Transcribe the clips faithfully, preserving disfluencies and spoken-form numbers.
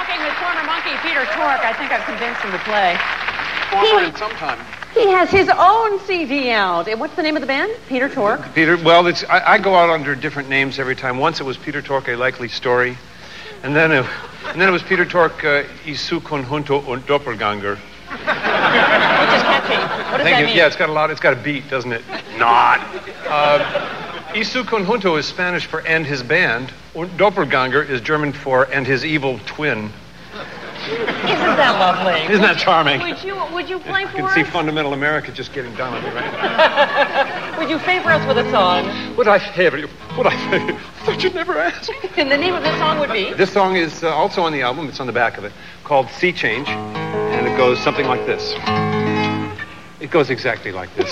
Talking with former monkey Peter Tork. I think I've convinced him to play. Former in some time. He has his own C D out. What's the name of the band? Peter Tork? Peter, well, it's, I, I go out under different names every time. Once it was Peter Tork, A Likely Story. And then it, and then it was Peter Tork, uh, Isu Conjunto und Doppelganger. Which is catchy. What does Thank that you. mean? Yeah, it's got a lot, it's got a beat, doesn't it? Not. Uh, Isu Conjunto is Spanish for and his band. Und Doppelganger is German for and his evil twin. Isn't that lovely? Isn't that charming? Would you would you play I for can us? see fundamental America just getting done on me right now. Would you favor us with a song? Would I favor you? Would I favor you? I thought you'd never ask. And the name of this song would be? This song is uh, also on the album. It's on the back of it, called Sea Change. And it goes something like this. It goes exactly like this.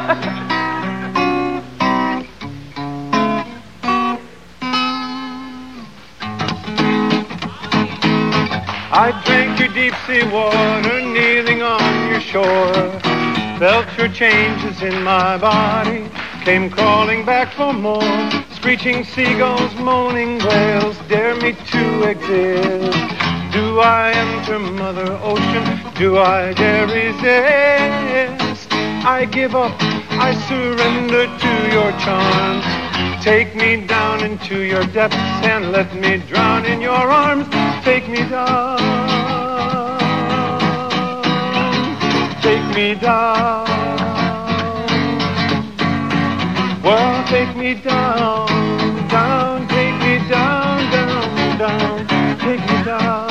I drank your deep sea water, kneeling on your shore. Felt your changes in my body, came crawling back for more. Screeching seagulls, moaning whales, dare me to exist. Do I enter Mother Ocean? Do I dare resist? I give up, I surrender to your charms. Take me down into your depths and let me drown in your arms. Take me down, take me down. Well, take me down, down, take me down, down, down, take me down.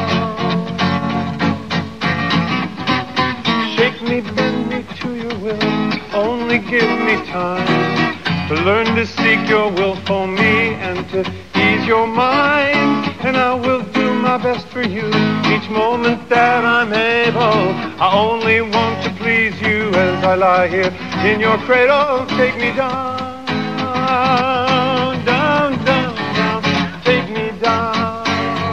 Shake me, bend me to your will, only give me time to learn to seek your will for me and to ease your mind. And I will do my best for you each moment that I'm able. I only want to please you as I lie here in your cradle. Take me down, down, down, down. Take me down,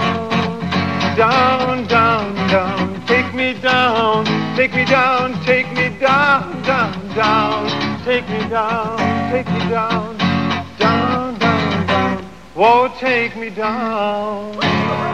down, down, down. Take me down, take me down, take me down, down, down. Take me down, take me down, down, down, down. Whoa, take me down.